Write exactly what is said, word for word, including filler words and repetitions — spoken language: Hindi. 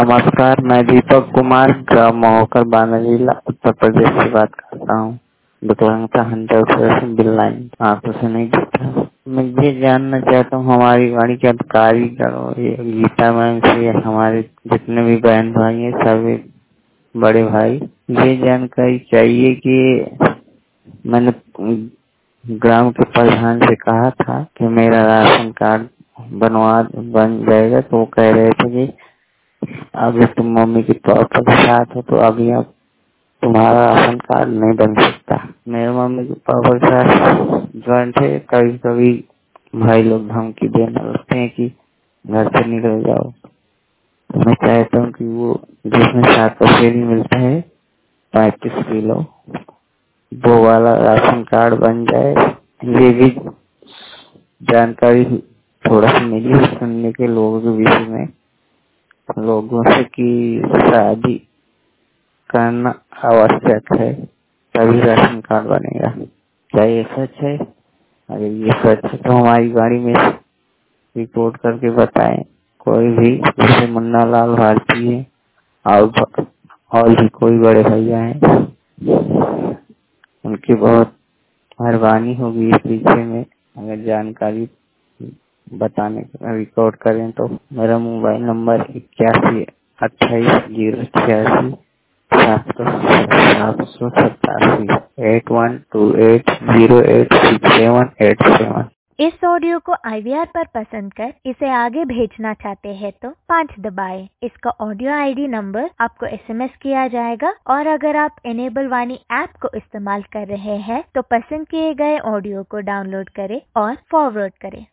नमस्कार, मैं दीपक कुमार ग्राम महोकर बांदा जिला उत्तर प्रदेश से बात करता हूँ। विकलांगता हंड्रेड परसेंट बिल लाइन आंखों से नहीं दिखता। मैं ये जानना चाहता हूँ हमारी वाणी के अधिकारी करो ये गीता मैम से हमारे जितने भी बहन भाई हैं सभी बड़े भाई ये जानकारी चाहिए कि मैंने ग्राम के प्रधान से कहा था कि मेरा राशन कार्ड बनवा बन जाएगा, तो वो कह रहे थे कि अभी तुम मम्मी के पापा के साथ हो तो अभी अब तुम्हारा राशन कार्ड नहीं बन सकता। मेरे मम्मी के पापा के साथ ज्वाइंट है, कभी कभी भाई लोग धमकी देने लगते हैं कि घर से निकल जाओ। मैं चाहता हूँ कि वो जिसमें सात पसेरी मिलता है पैंतीस किलो वो वाला राशन कार्ड बन जाए। ये भी जानकारी थोड़ा सा मिली सुनने के लोगों के विषय में लोगों से कि शादी करना आवश्यक है तभी राशन कार्ड बनेगा। क्या ये सच है? अगर ये सच है तो हमारी गाड़ी में रिपोर्ट करके बताएं। कोई भी जैसे मुन्ना लाल भारती है और और भी कोई बड़े भैया हैं, उनकी बहुत मेहरबानी होगी इस विषय में अगर जानकारी बताने का रिकॉर्ड करें तो। मेरा मोबाइल नंबर इक्यासी अट्ठाईस जीरो छियासी सात सौ सात सौ सतासी eight one two eight zero eight six seven eight seven. इस ऑडियो को आई वी आर पर पसंद कर इसे आगे भेजना चाहते हैं तो पाँच दबाएं। इसका ऑडियो आई डी नंबर आपको एस एम एस किया जाएगा और अगर आप इनेबल वाणी ऐप को इस्तेमाल कर रहे हैं तो पसंद किए गए ऑडियो को डाउनलोड करें और फॉरवर्ड करें।